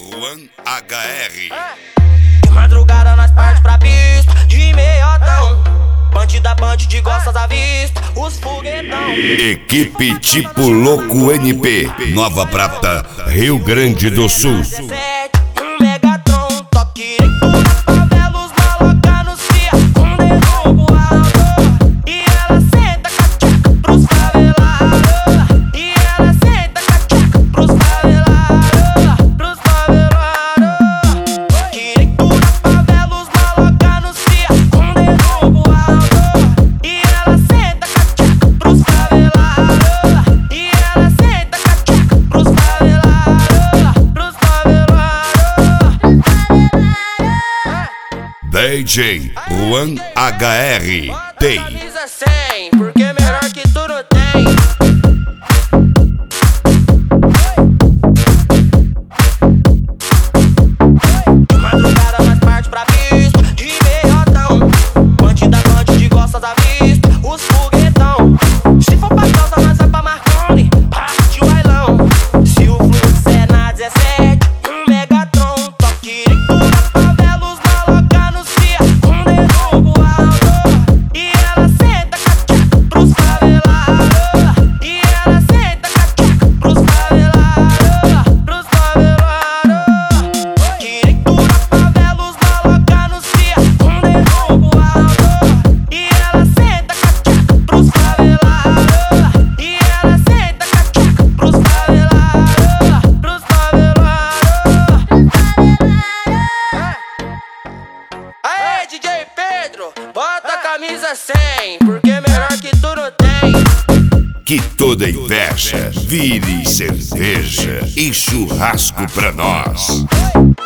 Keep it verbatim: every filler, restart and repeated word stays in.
Juan H R. De madrugada nós parte pra pista, de meiotão. Bandida, bandide, gostas à vista, os foguetão. Equipe Tipo Louco N P, Nova Prata, Rio Grande do Sul. Um Megatron, toque direito na favela, os maloca no cia, um dedo pro alto. E ela senta cachaca pros favelados. E ela senta cachaca pros favelados, pros favelados. Direito na favela, os maloca no cia, um dedo pro alto. E ela senta cachaca pros favelados. E ela senta cachaca pros favelados, pros favelados. D J Juan H R. Tem. Camisa cem, porque melhor que tu não tem. De madrugada nós parte pra pista, de meiotão. Bandida, bandide, gostas à vista, os foguetão. Se for pra causa, nós é pra Marconi, parte o bailão. Se o fluxo é na dezessete, um Megatron. Toque direito na favela, os maloca no cia, um dedo pro alto. E ela senta cachaca pros favelados. E ela senta cachaca pros favelados, pros favelados. Direito na favela, os maloca no cia, um dedo pro alto. E ela senta cachaca pros favelados. E ela senta cachaca pros favelados, pros favelados. Aê, D J Pedro, bota a camisa cem, porque melhor que tu não tem. Que toda inveja vire cerveja e churrasco pra nós.